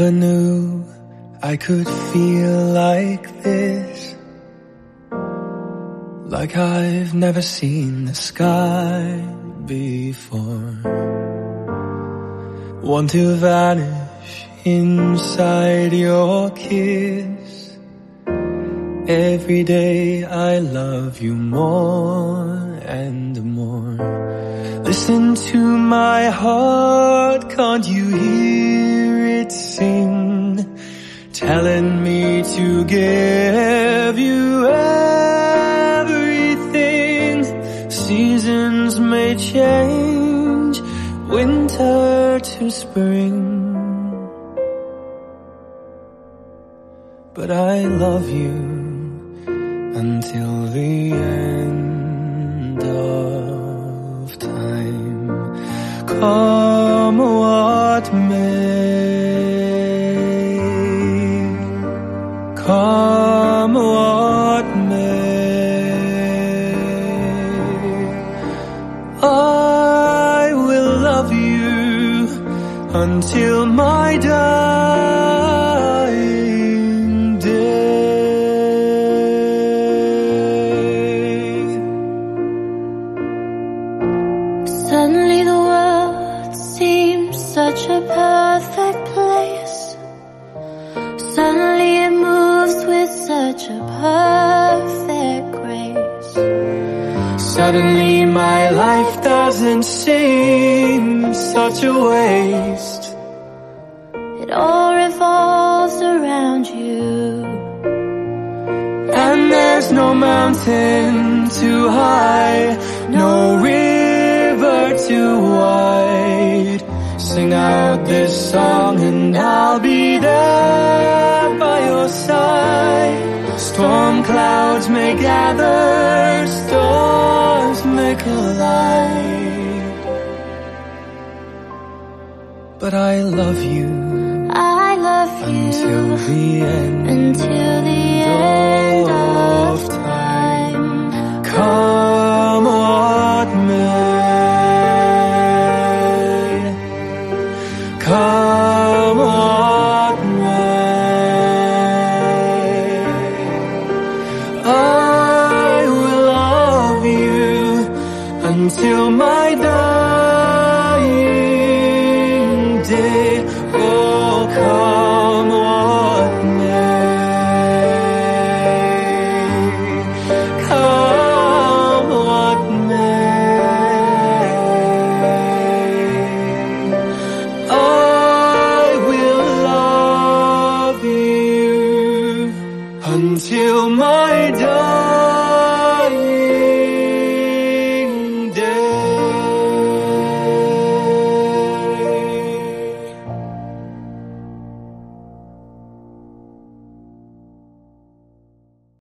Never knew I could feel like this, like I've never seen the sky before. Want to vanish inside your kiss. Every day I love you more and more. Listen to my heart, can't you hear it sing? Telling me to give you everything. Seasons may change, winter to spring, but I love you until the end of time. Come what may, come what may, I will love you until my dying day. Suddenly the world seems such a perfect place. Suddenly it moves with such a perfect grace. Suddenly my life doesn't seem such a waste. It all revolves around you, and there's no mountain too high, no river too wide. Sing out this song and I'll be there by your side. Storm clouds may gather, stars may collide, but I love you, I love you until the end, until the end of time. Come what may, come what may, I will love you until my dying day. Oh, come what may, come what may, I will love you until my dying